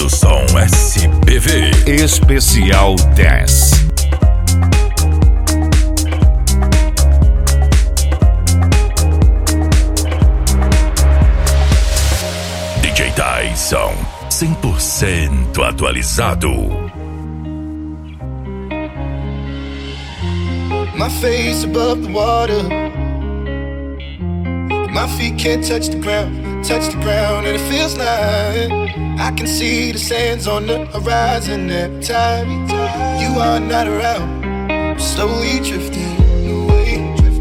do som SPV Especial 10. DJ Tyson, 100% atualizado. My face above the water, my feet can't touch the ground, and it feels like I can see the sands on the horizon every time you are not around. I'm slowly drifting away,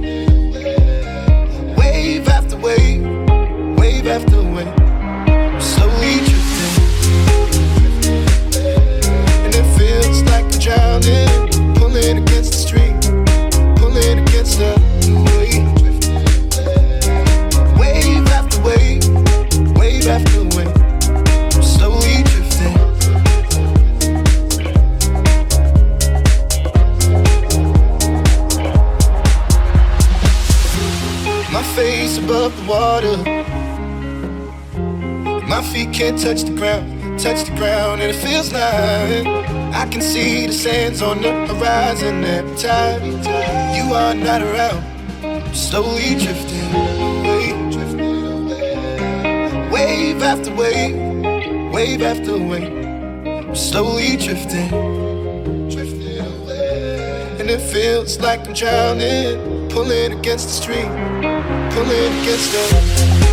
wave after wave, wave after wave. I'm slowly drifting, and it feels like I'm drowning, pulling against the stream, pulling against the wave. Wave after wave, wave after wave. I'm slowly drifting. My face above the water, my feet can't touch the ground, and it feels like I can see the sands on the horizon every time you are not around. I'm slowly drifting away, wave after wave, wave after wave. I'm slowly drifting, and it feels like I'm drowning, pulling against the stream, pulling against the